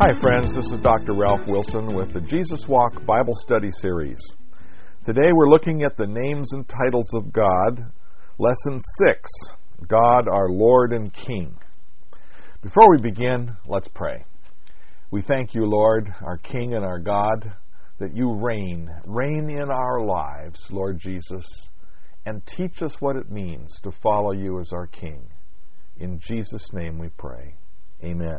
Hi friends, this is Dr. Ralph Wilson with the Jesus Walk Bible Study Series. Today we're looking at the names and titles of God, Lesson 6, God our Lord and King. Before we begin, let's pray. We thank you, Lord, our King and our God, that you reign in our lives, Lord Jesus, and teach us what it means to follow you as our King. In Jesus' name we pray. Amen.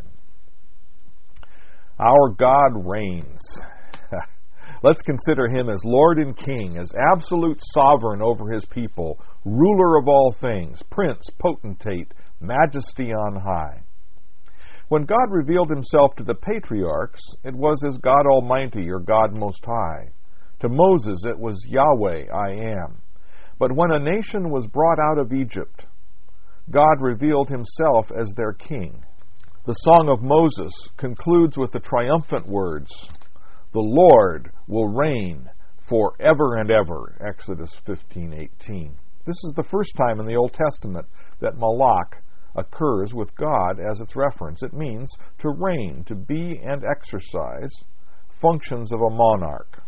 Our God reigns. Let's consider him as Lord and King, as absolute sovereign over his people, ruler of all things, prince, potentate, majesty on high. When God revealed himself to the patriarchs, it was as God Almighty or God Most High. To Moses it was Yahweh, I am. But when a nation was brought out of Egypt, God revealed himself as their king. The Song of Moses concludes with the triumphant words, "The Lord will reign forever and ever," Exodus 15:18. This is the first time in the Old Testament that Malak occurs with God as its reference. It means to reign, to be and exercise functions of a monarch.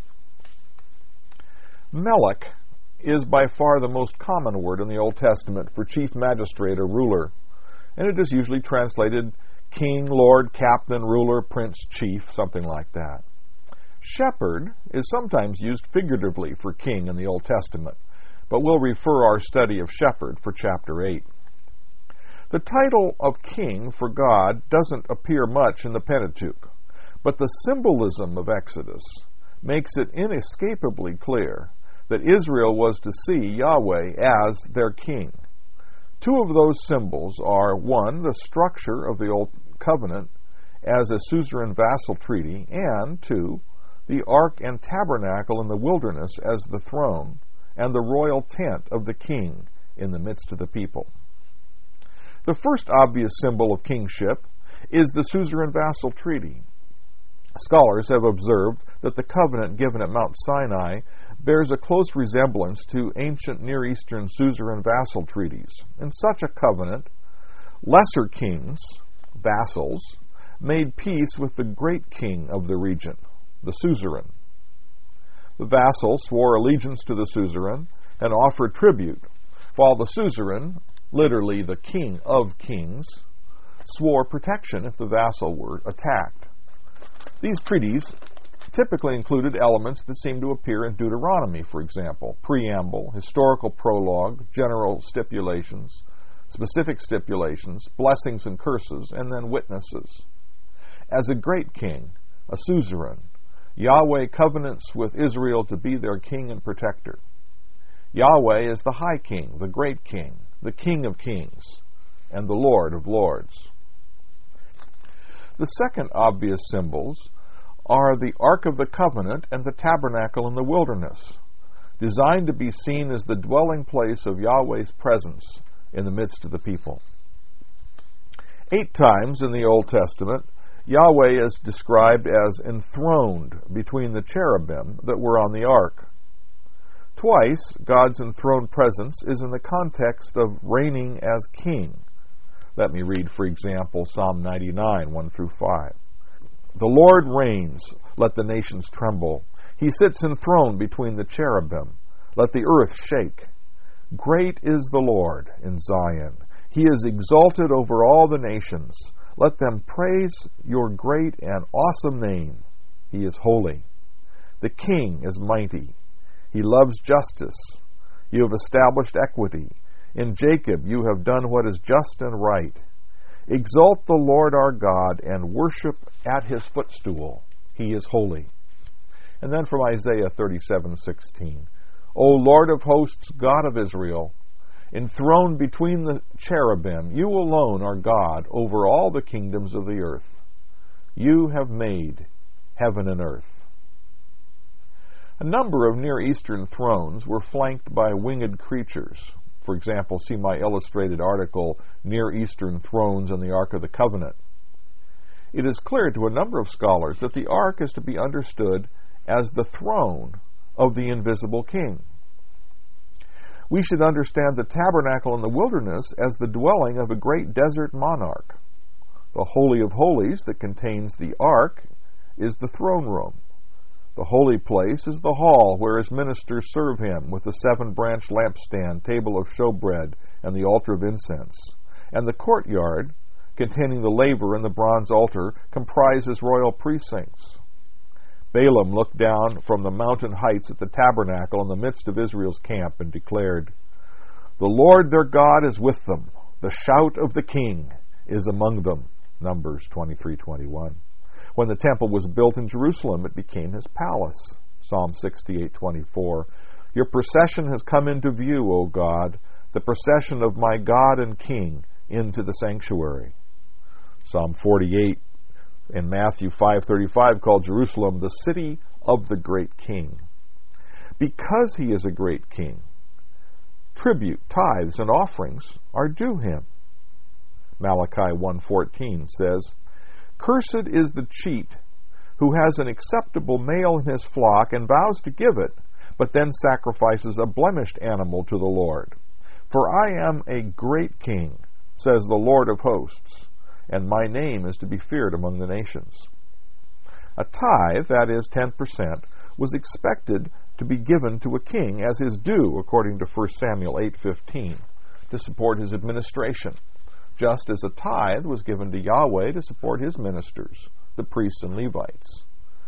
Melech is by far the most common word in the Old Testament for chief magistrate or ruler, and it is usually translated king, lord, captain, ruler, prince, chief, something like that. Shepherd is sometimes used figuratively for king in the Old Testament, but we'll refer our study of shepherd for chapter 8. The title of king for God doesn't appear much in the Pentateuch, but the symbolism of Exodus makes it inescapably clear that Israel was to see Yahweh as their king. Two of those symbols are, one, the structure of the Old Covenant as a suzerain vassal treaty, and two, the ark and tabernacle in the wilderness as the throne, and the royal tent of the king in the midst of the people. The first obvious symbol of kingship is the suzerain vassal treaty. Scholars have observed that the covenant given at Mount Sinai bears a close resemblance to ancient Near Eastern suzerain vassal treaties. In such a covenant, lesser kings, vassals, made peace with the great king of the region, the suzerain. The vassal swore allegiance to the suzerain and offered tribute, while the suzerain, literally the king of kings, swore protection if the vassal were attacked. These treaties typically included elements that seem to appear in Deuteronomy, for example, preamble, historical prologue, general stipulations, specific stipulations, blessings and curses, and then witnesses. As a great king, a suzerain, Yahweh covenants with Israel to be their king and protector. Yahweh is the high king, the great king, the king of kings, and the Lord of lords. The second obvious symbols are the Ark of the Covenant and the tabernacle in the wilderness, designed to be seen as the dwelling place of Yahweh's presence in the midst of the people. 8 times in the Old Testament, Yahweh is described as enthroned between the cherubim that were on the ark. Twice, God's enthroned presence is in the context of reigning as king. Let me read, for example, Psalm 99, 1 through 5. The Lord reigns, let the nations tremble. He sits enthroned between the cherubim. Let the earth shake. Great is the Lord in Zion. He is exalted over all the nations. Let them praise your great and awesome name. He is holy. The King is mighty. He loves justice. You have established equity. In Jacob you have done what is just and right. Exalt the Lord our God and worship at his footstool. He is holy. And then from Isaiah 37:16. O Lord of hosts, God of Israel, enthroned between the cherubim, you alone are God over all the kingdoms of the earth. You have made heaven and earth. A number of Near Eastern thrones were flanked by winged creatures. For example, see my illustrated article, Near Eastern Thrones and the Ark of the Covenant. It is clear to a number of scholars that the ark is to be understood as the throne of the invisible king. We should understand the tabernacle in the wilderness as the dwelling of a great desert monarch. The Holy of Holies that contains the ark is the throne room. The holy place is the hall where his ministers serve him, with the 7-branch lampstand, table of showbread, and the altar of incense. And the courtyard, containing the laver and the bronze altar, comprises royal precincts. Balaam looked down from the mountain heights at the tabernacle in the midst of Israel's camp and declared, "The Lord their God is with them. The shout of the king is among them." Numbers 23:21. When the temple was built in Jerusalem, it became his palace. Psalm 68:24. Your procession has come into view, O God, the procession of my God and King into the sanctuary. Psalm 48 and Matthew 5:35 called Jerusalem the city of the great king. Because he is a great king, tribute, tithes, and offerings are due him. Malachi 1:14 says, "Cursed is the cheat who has an acceptable male in his flock and vows to give it, but then sacrifices a blemished animal to the Lord. For I am a great king, says the Lord of hosts, and my name is to be feared among the nations." A tithe, that is 10%, was expected to be given to a king as his due, according to 1 Samuel 8:15, to support his administration, just as a tithe was given to Yahweh to support his ministers, the priests and Levites.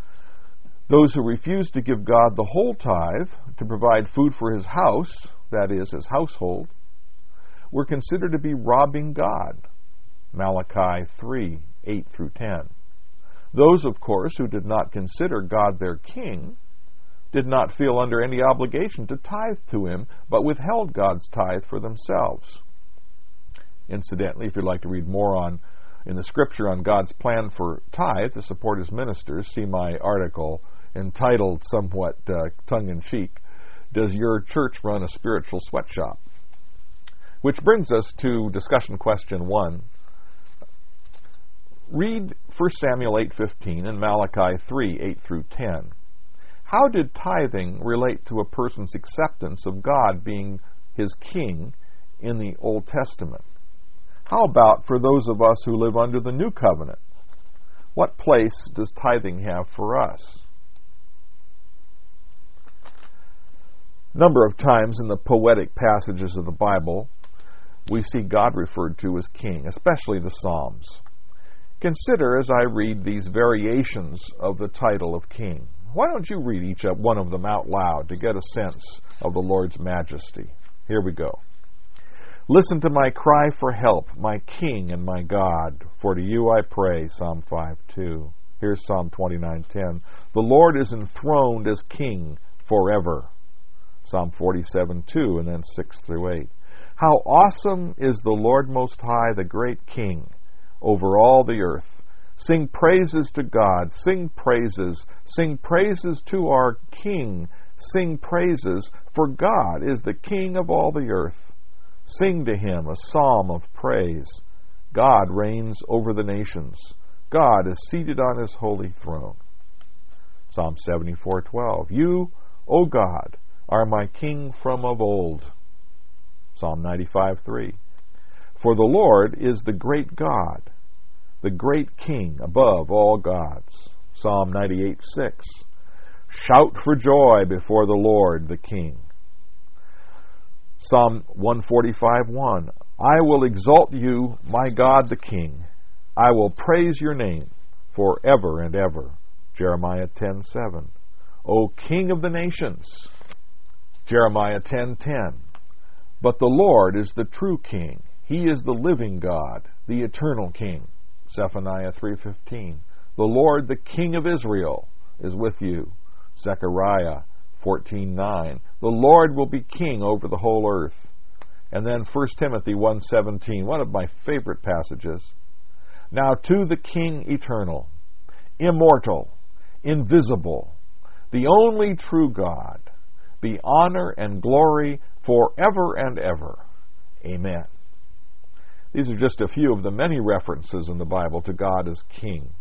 Those who refused to give God the whole tithe to provide food for his house, that is, his household, were considered to be robbing God. Malachi 3:8-10. Those, of course, who did not consider God their king did not feel under any obligation to tithe to him, but withheld God's tithe for themselves. Incidentally, if you'd like to read more in the Scripture on God's plan for tithe to support his ministers, see my article entitled, somewhat tongue-in-cheek, "Does Your Church Run a Spiritual Sweatshop?" Which brings us to discussion question 1. Read 1 Samuel 8:15 and Malachi 3:8-10. How did tithing relate to a person's acceptance of God being his king in the Old Testament? How about for those of us who live under the New Covenant? What place does tithing have for us? A number of times in the poetic passages of the Bible, we see God referred to as king, especially the Psalms. Consider as I read these variations of the title of king. Why don't you read each one of them out loud to get a sense of the Lord's majesty? Here we go. "Listen to my cry for help, my King and my God, for to you I pray," Psalm 5:2. Here's Psalm 29:10. "The Lord is enthroned as King forever," Psalm 47:2, and then 6-8. "How awesome is the Lord Most High, the great King, over all the earth. Sing praises to God, sing praises to our King, sing praises, for God is the King of all the earth. Sing to him a psalm of praise. God reigns over the nations. God is seated on his holy throne." Psalm 74:12. "You, O God, are my King from of old." Psalm 95:3. "For the Lord is the great God, the great King above all gods." Psalm 98:6. "Shout for joy before the Lord, the King." Psalm 145:1. "I will exalt you, my God the King. I will praise your name forever and ever." Jeremiah 10:7. "O King of the nations." Jeremiah 10:10. "But the Lord is the true King. He is the living God, the eternal King." Zephaniah 3:15. "The Lord, the King of Israel, is with you." Zechariah 14:9. "The Lord will be king over the whole earth." And then 1 Timothy 1:17, one of my favorite passages. "Now to the King eternal, immortal, invisible, the only true God, be honor and glory forever and ever. Amen." These are just a few of the many references in the Bible to God as king.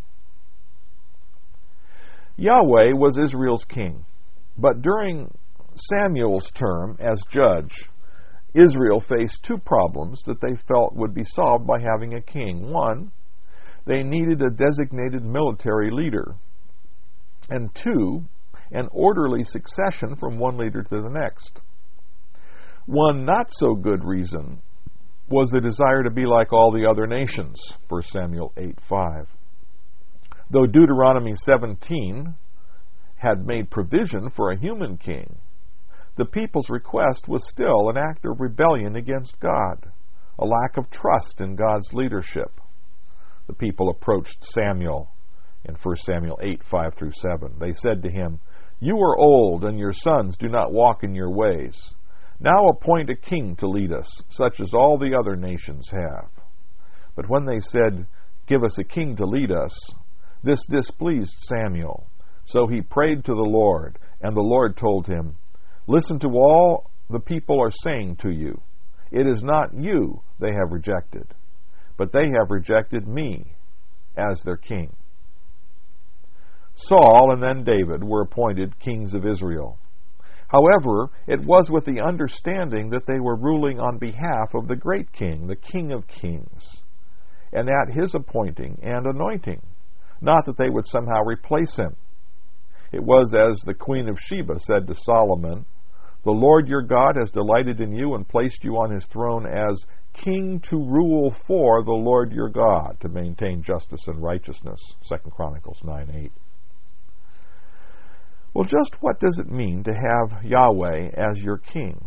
Yahweh was Israel's king, but during Samuel's term as judge, Israel faced two problems that they felt would be solved by having a king. One, they needed a designated military leader. And 2, an orderly succession from one leader to the next. One not-so-good reason was the desire to be like all the other nations, 1 Samuel 8:5. Though Deuteronomy 17 had made provision for a human king, the people's request was still an act of rebellion against God, a lack of trust in God's leadership. The people approached Samuel in 1 Samuel 8:5-7. They said to him, "You are old, and your sons do not walk in your ways. Now appoint a king to lead us, such as all the other nations have." But when they said, "Give us a king to lead us," this displeased Samuel. So he prayed to the Lord, and the Lord told him, "Listen to all the people are saying to you. It is not you they have rejected, but they have rejected me as their king." Saul and then David were appointed kings of Israel. However, it was with the understanding that they were ruling on behalf of the great king, the King of Kings, and at his appointing and anointing, not that they would somehow replace him. It was as the Queen of Sheba said to Solomon, "The Lord your God has delighted in you and placed you on his throne as king to rule for the Lord your God, to maintain justice and righteousness." 2 Chronicles 9:8. Well, just what does it mean to have Yahweh as your king?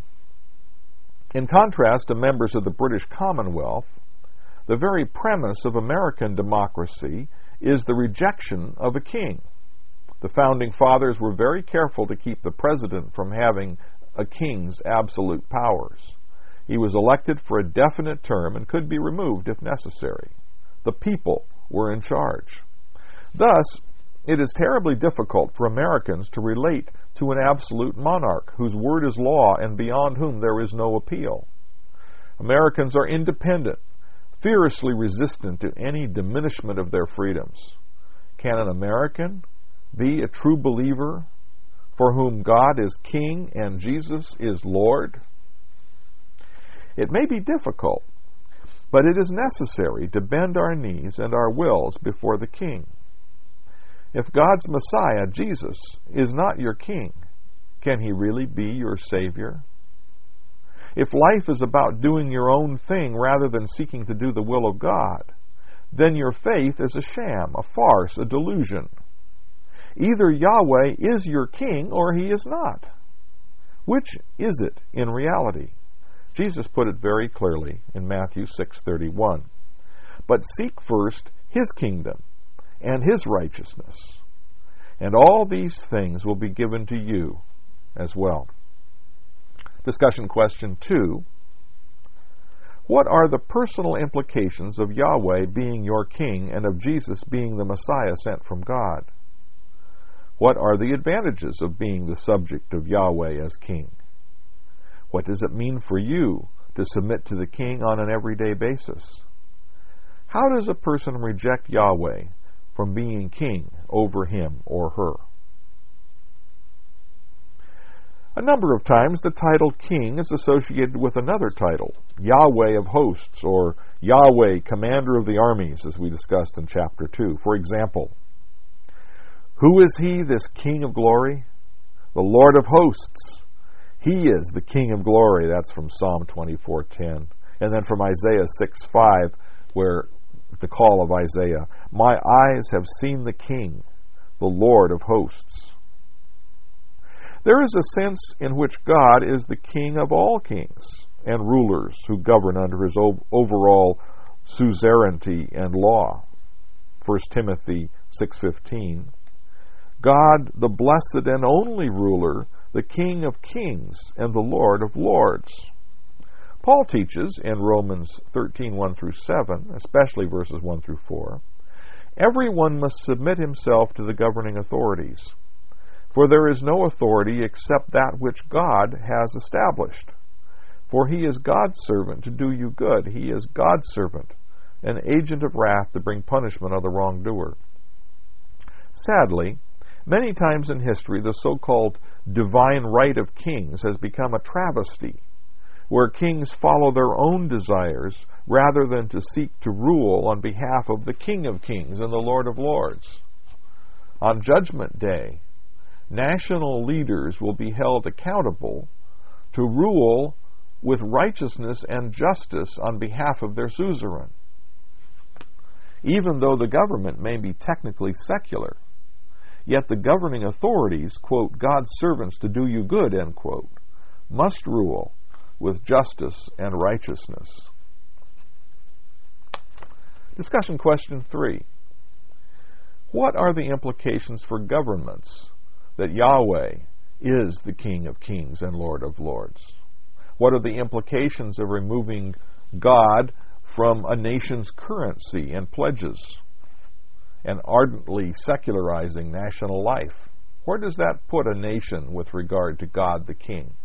In contrast to members of the British Commonwealth, the very premise of American democracy is the rejection of a king. The Founding Fathers were very careful to keep the president from having a king's absolute powers. He was elected for a definite term and could be removed if necessary. The people were in charge. Thus, it is terribly difficult for Americans to relate to an absolute monarch whose word is law and beyond whom there is no appeal. Americans are independent, fiercely resistant to any diminishment of their freedoms. Can an American be a true believer for whom God is King and Jesus is Lord? It may be difficult, but it is necessary to bend our knees and our wills before the King. If God's Messiah, Jesus, is not your king, can he really be your Savior? If life is about doing your own thing rather than seeking to do the will of God, then your faith is a sham, a farce, a delusion. Either Yahweh is your king or he is not. Which is it in reality? Jesus put it very clearly in Matthew 6:31. "But seek first his kingdom and his righteousness, and all these things will be given to you as well." Discussion question 2. What are the personal implications of Yahweh being your king and of Jesus being the Messiah sent from God? What are the advantages of being the subject of Yahweh as king? What does it mean for you to submit to the king on an everyday basis? How does a person reject Yahweh from being king over him or her? A number of times the title king is associated with another title, Yahweh of hosts, or Yahweh, commander of the armies, as we discussed in chapter 2. For example, who is he, this King of glory? The Lord of hosts. He is the King of glory. That's from Psalm 24:10. And then from Isaiah 6:5, where the call of Isaiah, "My eyes have seen the King, the Lord of hosts." There is a sense in which God is the King of all kings and rulers who govern under his overall suzerainty and law. 1 Timothy 6:15. God, the blessed and only ruler, the King of kings and the Lord of lords. Paul teaches in Romans 13:1-7, especially verses 1-4, everyone must submit himself to the governing authorities, for there is no authority except that which God has established. For he is God's servant to do you good. He is God's servant, an agent of wrath to bring punishment on the wrongdoer. Sadly, many times in history, the so-called divine right of kings has become a travesty, where kings follow their own desires rather than to seek to rule on behalf of the King of Kings and the Lord of Lords. On Judgment Day, national leaders will be held accountable to rule with righteousness and justice on behalf of their suzerain. Even though the government may be technically secular, yet the governing authorities, quote, God's servants to do you good, end quote, must rule with justice and righteousness. Discussion question 3. What are the implications for governments that Yahweh is the King of Kings and Lord of Lords? What are the implications of removing God from a nation's currency and pledges and ardently secularizing national life? Where does that put a nation with regard to God the King?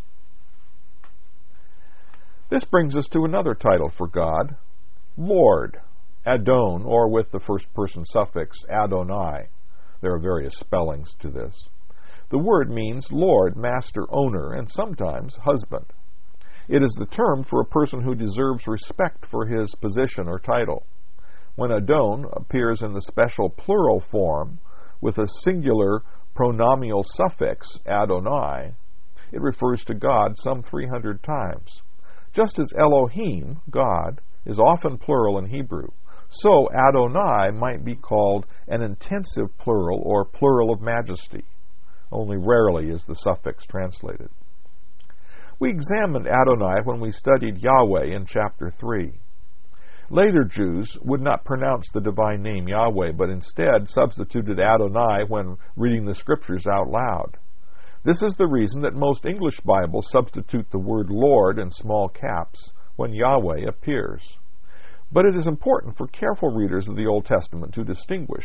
This brings us to another title for God, Lord, Adon, or with the first person suffix Adonai. There are various spellings to this. The word means Lord, master, owner, and sometimes husband. It is the term for a person who deserves respect for his position or title. When Adon appears in the special plural form with a singular pronominal suffix Adonai, it refers to God some 300 times. Just as Elohim, God, is often plural in Hebrew, so Adonai might be called an intensive plural or plural of majesty. Only rarely is the suffix translated. We examined Adonai when we studied Yahweh in chapter 3. Later Jews would not pronounce the divine name Yahweh, but instead substituted Adonai when reading the scriptures out loud. This is the reason that most English Bibles substitute the word Lord in small caps when Yahweh appears. But it is important for careful readers of the Old Testament to distinguish.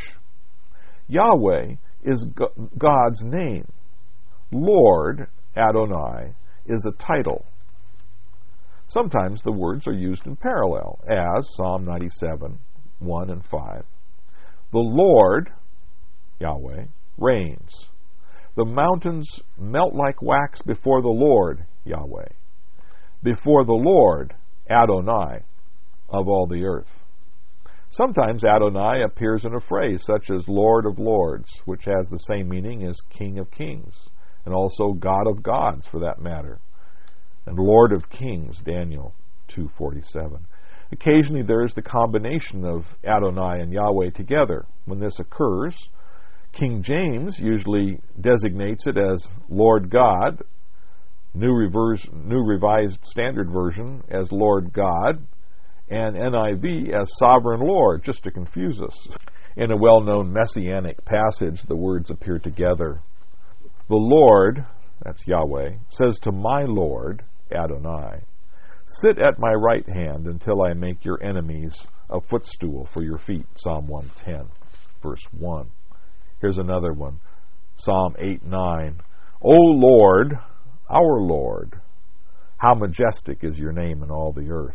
Yahweh is God's name. Lord, Adonai, is a title. Sometimes the words are used in parallel, as Psalm 97, 1 and 5. The Lord, Yahweh, reigns. The mountains melt like wax before the Lord, Yahweh. Before the Lord, Adonai, of all the earth. Sometimes Adonai appears in a phrase such as Lord of Lords, which has the same meaning as King of Kings, and also God of Gods, for that matter, and Lord of Kings, Daniel 2:47. Occasionally there is the combination of Adonai and Yahweh together. When this occurs, King James usually designates it as Lord God, New Revised Standard Version as Lord God, and NIV as Sovereign Lord, just to confuse us. In a well-known messianic passage, the words appear together. The Lord, that's Yahweh, says to my Lord, Adonai, sit at my right hand until I make your enemies a footstool for your feet. Psalm 110, verse 1. Here's another one. Psalm 8:9. O Lord, our Lord, how majestic is your name in all the earth.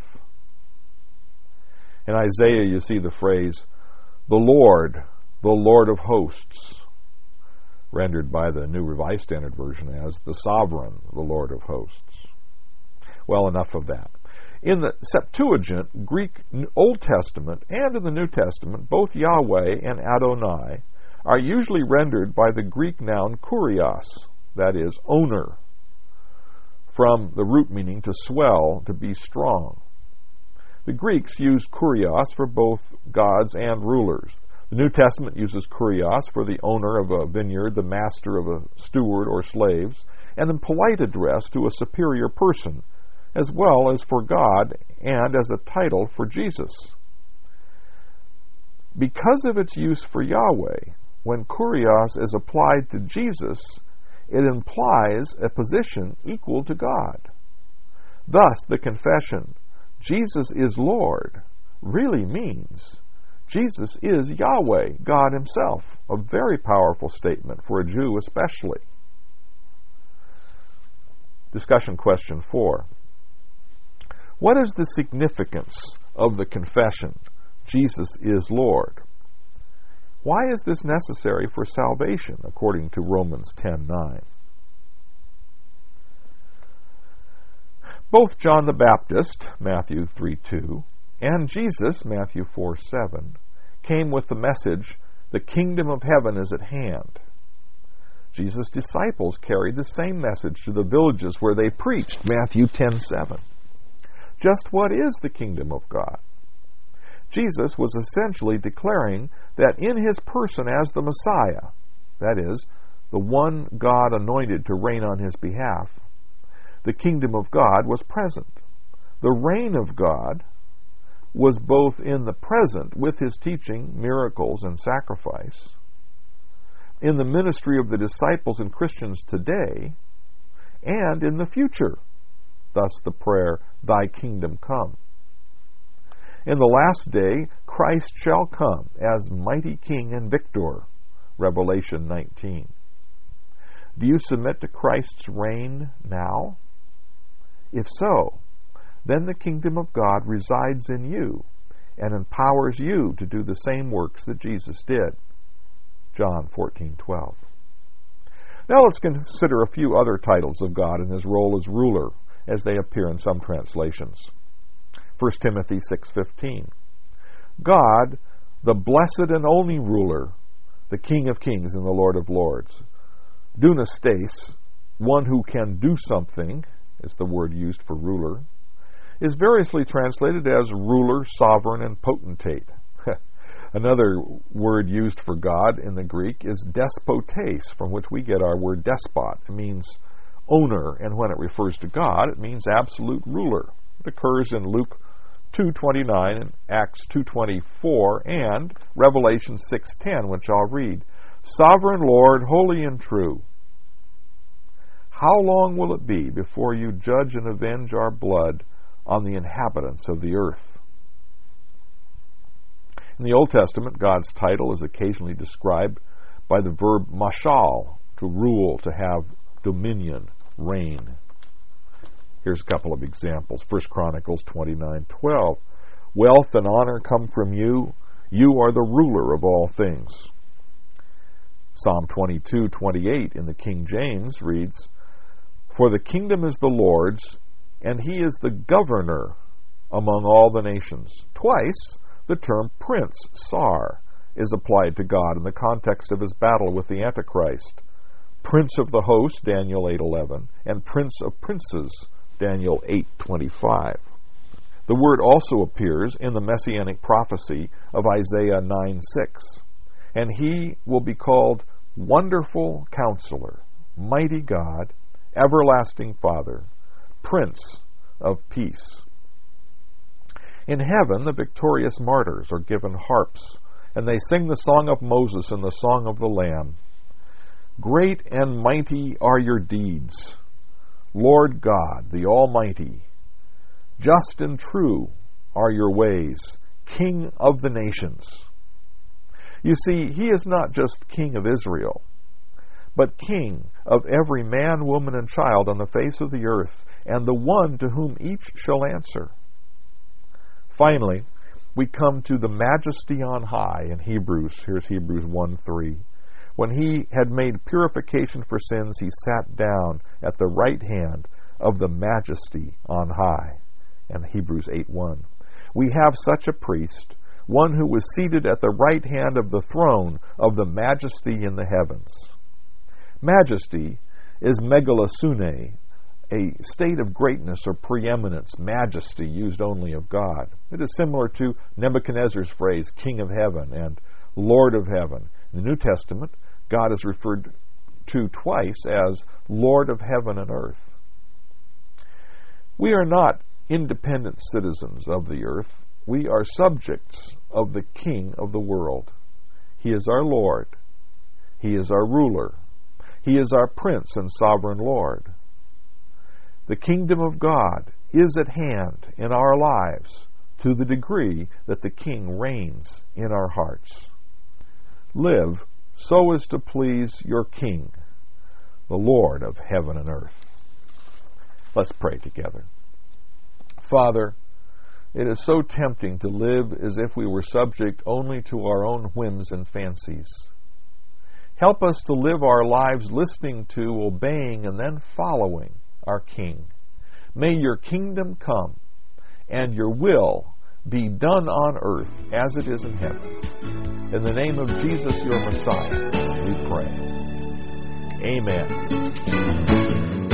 In Isaiah, you see the phrase, the Lord of hosts, rendered by the New Revised Standard Version as the Sovereign, the Lord of hosts. Well, enough of that. In the Septuagint, Greek Old Testament, and in the New Testament, both Yahweh and Adonai are usually rendered by the Greek noun kurios, that is, owner, from the root meaning to swell, to be strong. The Greeks used kurios for both gods and rulers. The New Testament uses kurios for the owner of a vineyard, the master of a steward or slaves, and in polite address to a superior person, as well as for God and as a title for Jesus. Because of its use for Yahweh, when kurios is applied to Jesus, it implies a position equal to God. Thus, the confession, Jesus is Lord, really means Jesus is Yahweh, God Himself, a very powerful statement for a Jew especially. Discussion question 4. What is the significance of the confession, Jesus is Lord? Why is this necessary for salvation, according to Romans 10:9? Both John the Baptist, Matthew 3:2, and Jesus, Matthew 4:7, came with the message, "The kingdom of heaven is at hand." Jesus' disciples carried the same message to the villages where they preached, Matthew 10:7. Just what is the kingdom of God? Jesus was essentially declaring that in his person as the Messiah, that is, the one God anointed to reign on his behalf, the kingdom of God was present. The reign of God was both in the present with his teaching, miracles, and sacrifice, in the ministry of the disciples and Christians today, and in the future. Thus the prayer, "Thy kingdom come." In the last day, Christ shall come as mighty King and Victor, Revelation 19. Do you submit to Christ's reign now? If so, then the kingdom of God resides in you and empowers you to do the same works that Jesus did. John 14:12. Now let's consider a few other titles of God and his role as ruler as they appear in some translations. 1 Timothy 6:15. God, the blessed and only ruler, the King of kings and the Lord of lords. Dunastes, one who can do something, is the word used for ruler, is variously translated as ruler, sovereign, and potentate. Another word used for God in the Greek is despotes, from which we get our word despot. It means owner, and when it refers to God, it means absolute ruler. It occurs in Luke 2:29 and Acts 2:24 and Revelation 6:10, which I'll read. Sovereign Lord, holy and true, how long will it be before you judge and avenge our blood on the inhabitants of the earth? In the Old Testament, God's title is occasionally described by the verb mashal, to rule, to have dominion, reign. Here's a couple of examples. 1 Chronicles 29:12. Wealth and honor come from you. You are the ruler of all things. Psalm 22:28 in the King James reads, For the kingdom is the Lord's, and he is the governor among all the nations. Twice, the term prince, Sar, is applied to God in the context of his battle with the Antichrist. Prince of the host, Daniel 8:11, and Prince of princes, Daniel 8:25. The word also appears in the messianic prophecy of Isaiah 9:6. And he will be called Wonderful Counselor, Mighty God, Everlasting Father, Prince of Peace. In heaven, the victorious martyrs are given harps, and they sing the song of Moses and the song of the Lamb. Great and mighty are your deeds, Lord God, the Almighty. Just and true are your ways, King of the nations. You see, he is not just King of Israel, but King of every man, woman, and child on the face of the earth, and the one to whom each shall answer. Finally, we come to the majesty on high in Hebrews. Here's Hebrews 1:3. When he had made purification for sins, he sat down at the right hand of the majesty on high. And Hebrews 8:1. We have such a priest, one who was seated at the right hand of the throne of the majesty in the heavens. Majesty is megalosune, a state of greatness or preeminence, majesty used only of God. It is similar to Nebuchadnezzar's phrase, King of Heaven and Lord of Heaven. In the New Testament, God is referred to twice as Lord of Heaven and earth. We are not independent citizens of the earth. We are subjects of the King of the world. He is our Lord. He is our ruler. He is our Prince and Sovereign Lord. The kingdom of God is at hand in our lives to the degree that the King reigns in our hearts. Live so as to please your King, the Lord of heaven and earth. Let's pray together. Father, it is so tempting to live as if we were subject only to our own whims and fancies. Help us to live our lives listening to, obeying, and then following our King. May your kingdom come and your will be done on earth as it is in heaven. In the name of Jesus, your Messiah, we pray. Amen.